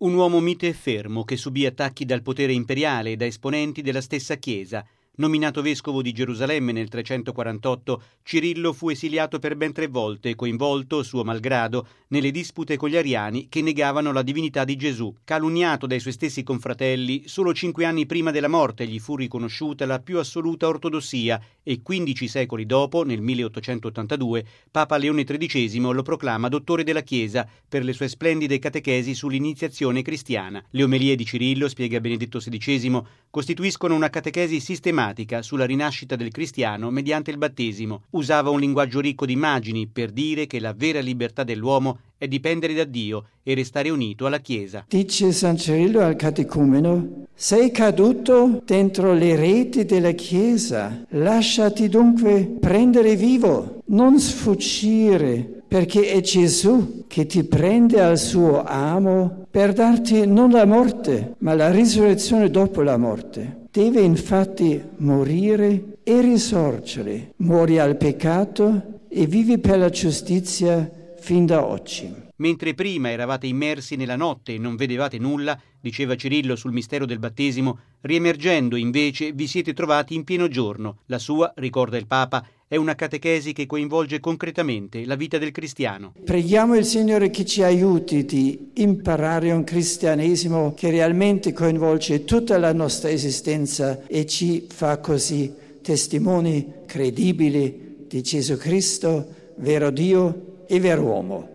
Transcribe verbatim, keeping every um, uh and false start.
Un uomo mite e fermo che subì attacchi dal potere imperiale e da esponenti della stessa Chiesa. Nominato vescovo di Gerusalemme nel trecentoquarantotto, Cirillo fu esiliato per ben tre volte e coinvolto, suo malgrado, nelle dispute con gli ariani che negavano la divinità di Gesù. Calunniato dai suoi stessi confratelli, solo cinque anni prima della morte gli fu riconosciuta la più assoluta ortodossia e quindici secoli dopo, nel milleottocentottantadue, Papa Leone tredicesimo lo proclama dottore della Chiesa per le sue splendide catechesi sull'iniziazione cristiana. Le omelie di Cirillo, spiega Benedetto sedicesimo, costituiscono una catechesi sistematica sulla rinascita del cristiano mediante il battesimo. Usava un linguaggio ricco di immagini per dire che la vera libertà dell'uomo è dipendere da Dio e restare unito alla Chiesa. Dice San Cirillo al catecumeno: sei caduto dentro le reti della Chiesa, lasciati dunque prendere vivo, non sfuggire, perché è Gesù che ti prende al suo amo per darti non la morte, ma la risurrezione dopo la morte. Deve infatti morire e risorgere, muori al peccato e vivi per la giustizia fin da oggi. Mentre prima eravate immersi nella notte e non vedevate nulla, diceva Cirillo sul mistero del battesimo, riemergendo invece vi siete trovati in pieno giorno. La sua, ricorda il Papa, è una catechesi che coinvolge concretamente la vita del cristiano. Preghiamo il Signore che ci aiuti di imparare un cristianesimo che realmente coinvolge tutta la nostra esistenza e ci fa così testimoni credibili di Gesù Cristo, vero Dio e vero uomo.